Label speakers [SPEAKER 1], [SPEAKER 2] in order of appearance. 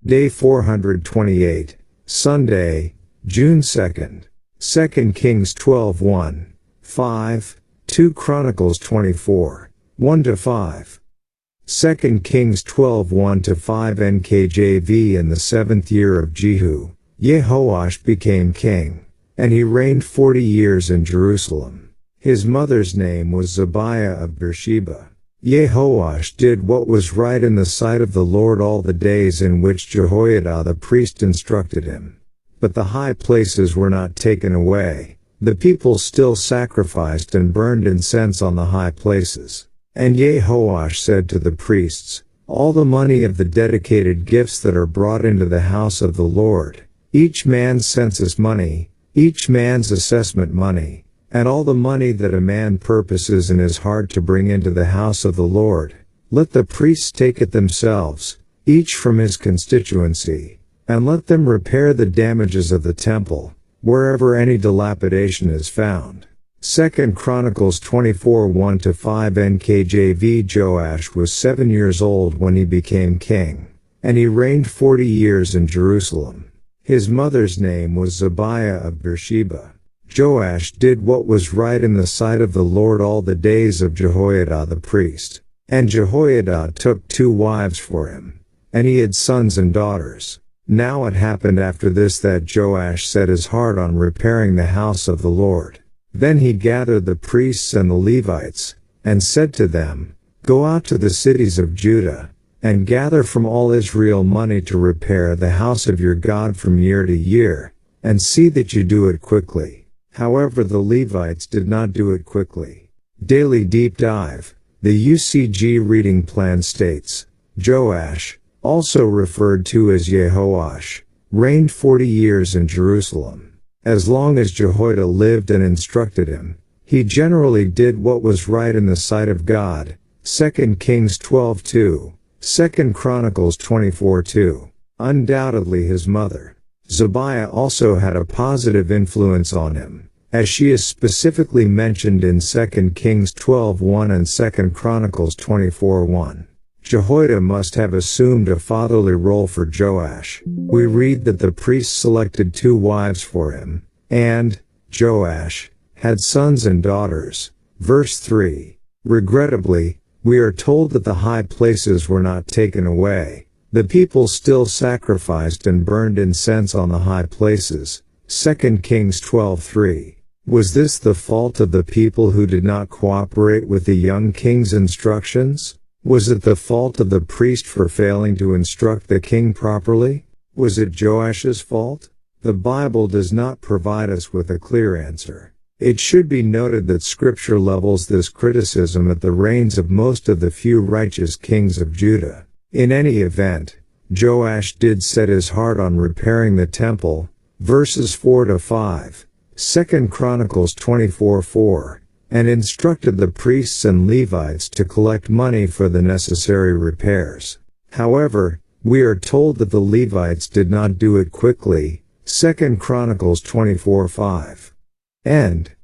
[SPEAKER 1] Day 428, Sunday, June 2nd. 2 Kings 12:1, 5, 2 Chronicles 24, 1-5. 2 Kings 12:1-5 NKJV. In the 7th year of Jehu, Jehoash became king, and he reigned 40 years in Jerusalem. His mother's name was Zebiah of Beersheba. Jehoash did what was right in the sight of the Lord all the days in which Jehoiada the priest instructed him. But the high places were not taken away. The people still sacrificed and burned incense on the high places. And Jehoash said to the priests, "All the money of the dedicated gifts that are brought into the house of the Lord, each man's census money, each man's assessment money, and all the money that a man purposes in his heart to bring into the house of the Lord, let the priests take it themselves, each from his constituency, and let them repair the damages of the temple, wherever any dilapidation is found." 2 Chronicles 24 1-5 NKJV. Joash was 7 years old when he became king, and he reigned 40 years in Jerusalem. His mother's name was Zebiah of Beersheba. Joash did what was right in the sight of the Lord all the days of Jehoiada the priest. And Jehoiada took 2 wives for him, and he had sons and daughters. Now it happened after this that Joash set his heart on repairing the house of the Lord. Then he gathered the priests and the Levites, and said to them, "Go out to the cities of Judah, and gather from all Israel money to repair the house of your God from year to year, and see that you do it quickly." However, the Levites did not do it quickly. Daily Deep Dive. The UCG reading plan states, Joash, also referred to as Jehoash, reigned 40 years in Jerusalem. As long as Jehoiada lived and instructed him, he generally did what was right in the sight of God. 2 Kings 12:2, 2 Chronicles 24:2. Undoubtedly his mother, Zebiah, also had a positive influence on him, as she is specifically mentioned in 2 Kings 12:1 and 2 Chronicles 24:1. Jehoiada must have assumed a fatherly role for Joash. We read that the priests selected 2 wives for him, and Joash had sons and daughters. Verse 3. Regrettably, we are told that the high places were not taken away. The people still sacrificed and burned incense on the high places. 2 Kings 12:3. Was this the fault of the people who did not cooperate with the young king's instructions? Was it the fault of the priest for failing to instruct the king properly? Was it Joash's fault? The Bible does not provide us with a clear answer. It should be noted that Scripture levels this criticism at the reigns of most of the few righteous kings of Judah. In any event, Joash did set his heart on repairing the temple. Verses 4-5, 2 Chronicles 24:4, and instructed the priests and Levites to collect money for the necessary repairs. However, we are told that the Levites did not do it quickly. 2 Chronicles 24:5. End.